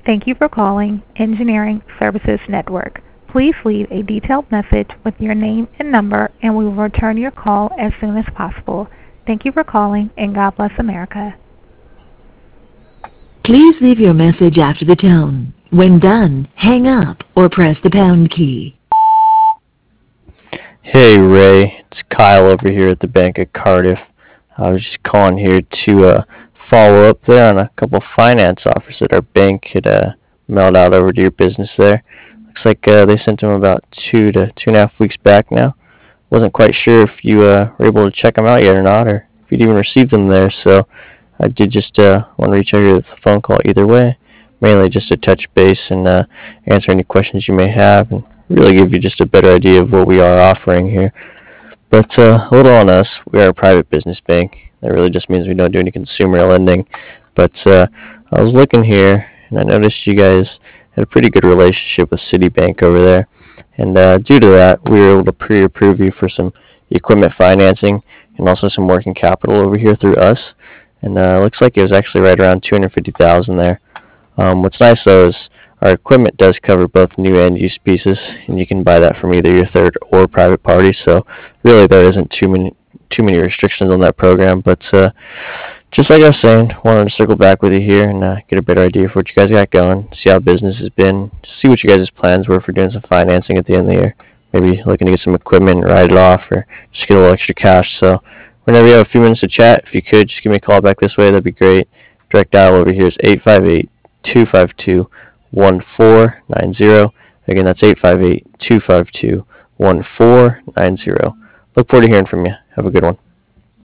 Thank you for calling Engineering Services Network. Please leave a detailed message with your name and number, and we will return your call as soon as possible. Thank you for calling, and God bless America. Please leave your message after the tone. When done, hang up or press the pound key. Hey Ray, it's Kyle over here at the Bank of Cardiff. I was just calling here to follow up there on a couple finance offers that our bank had mailed out over to your business there. Looks like they sent them about 2 to 2.5 weeks back now. Wasn't quite sure if you were able to check them out yet or not, or if you'd even received them there. So I did just want to reach out here with a phone call either way, mainly just to touch base and answer any questions you may have, and really give you just a better idea of what we are offering here. But a little on us. We are a private business bank. That really just means we don't do any consumer lending. But I was looking here, and I noticed you guys had a pretty good relationship with Citibank over there. And due to that, we were able to pre-approve you for some equipment financing and also some working capital over here through us. And it looks like it was actually right around 250,000 there. What's nice though is our equipment does cover both new and used pieces, and you can buy that from either your third or private party. So really, there isn't too many restrictions on that program. But just like I was saying, wanted to circle back with you here and get a better idea of what you guys got going, see how business has been, see what you guys' plans were for doing some financing at the end of the year. Maybe looking to get some equipment, write it off, or just get a little extra cash. So whenever you have a few minutes to chat, if you could just give me a call back this way, that'd be great. Direct dial over here is 858-252-1490. Again, that's 858-252-1490. Look forward to hearing from you. Have a good one.